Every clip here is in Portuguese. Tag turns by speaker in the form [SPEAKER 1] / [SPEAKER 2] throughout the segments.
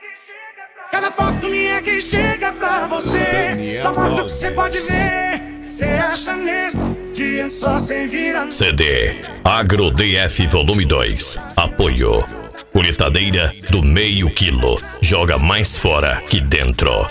[SPEAKER 1] Cada foto minha que chega pra você só mostra o que você pode ver. Cê acha mesmo que eu só sei virar
[SPEAKER 2] CD Agro DF Volume 2. Apoio. Colheitadeira do meio quilo. Joga mais fora que dentro.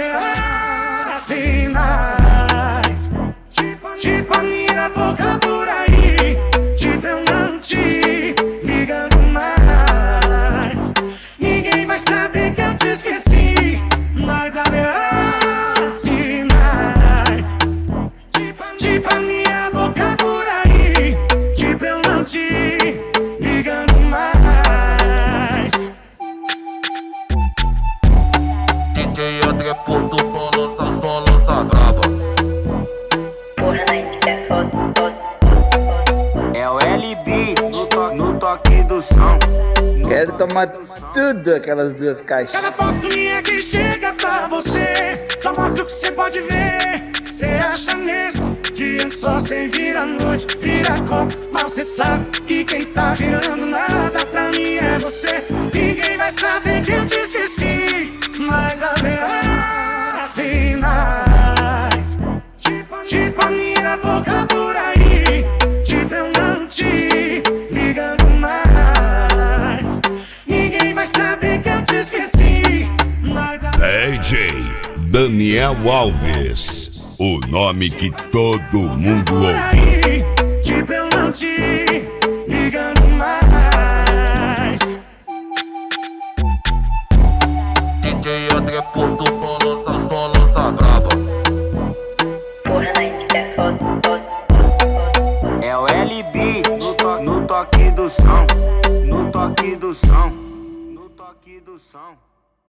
[SPEAKER 1] sinais, tipo a minha boca por aí, tipo eu não te ligando mais. Ninguém vai saber que eu te esqueci, mas haverá sinais, tipo a minha boca por aí, tipo eu não te ligando mais.
[SPEAKER 3] DJ André Porto, só lança braba.
[SPEAKER 4] Porra, Nike, que é foda.
[SPEAKER 5] É o LB no toque do som.
[SPEAKER 6] Quero tomar tudo aquelas duas caixas.
[SPEAKER 1] Cada foto minha que chega pra você só mostra o que você pode ver. Cê acha mesmo que eu só sei virar noite, vira copo, mas cê sabe que quem tá virando nada pra mim é você. Ninguém vai saber que eu te esqueci, mas haverá sinais, tipo a minha boca por aí, tipo eu não te ligando mais. Ninguém vai saber que eu te esqueci, mas
[SPEAKER 7] DJ Daniel Alves, o nome que todo mundo ouve.
[SPEAKER 1] tipo eu não te ligando mais.
[SPEAKER 3] DJ André Porto, só lança braba.
[SPEAKER 4] Porra, Nike, que é foda.
[SPEAKER 5] É o LB no toque do som. No toque do som. No toque do som.